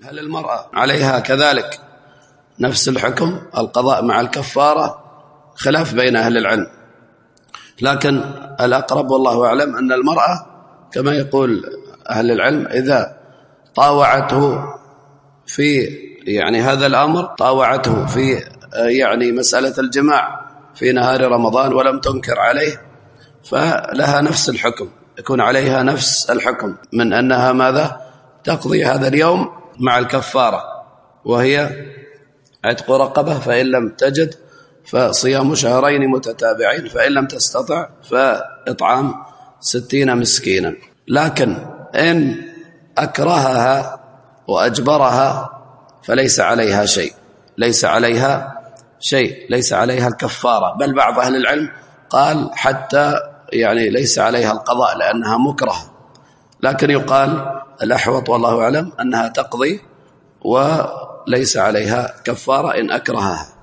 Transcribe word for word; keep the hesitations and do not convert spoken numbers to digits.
هل المرأة عليها كذلك نفس الحكم القضاء مع الكفارة؟ خلاف بين أهل العلم، لكن الأقرب والله أعلم أن المرأة كما يقول أهل العلم إذا طاوعته في يعني هذا الأمر، طاوعته في يعني مسألة الجماع في نهار رمضان ولم تنكر عليه، فلها نفس الحكم، يكون عليها نفس الحكم من أنها ماذا تقضي هذا اليوم مع الكفارة، وهي عتق رقبة، فإن لم تجد فصيام شهرين متتابعين، فإن لم تستطع فإطعام ستين مسكينا. لكن إن أكرهها وأجبرها فليس عليها شيء، ليس عليها شيء ليس عليها الكفارة، بل بعض أهل العلم قال حتى يعني ليس عليها القضاء لأنها مكرهة، لكن يقال الأحوط والله أعلم أنها تقضي وليس عليها كفارة إن أكرهها.